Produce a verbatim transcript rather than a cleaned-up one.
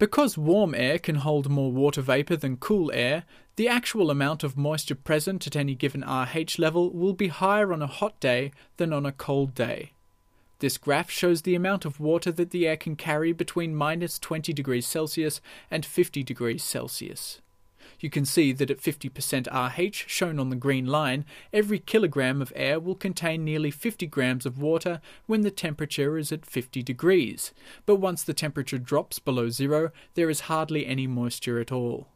Because warm air can hold more water vapour than cool air, the actual amount of moisture present at any given pH level will be higher on a hot day than on a cold day. This graph shows the amount of water that the air can carry between minus twenty degrees Celsius and fifty degrees Celsius. You can see that at fifty percent pH, shown on the green line, every kilogram of air will contain nearly fifty grams of water when the temperature is at fifty degrees, but once the temperature drops below zero, there is hardly any moisture at all.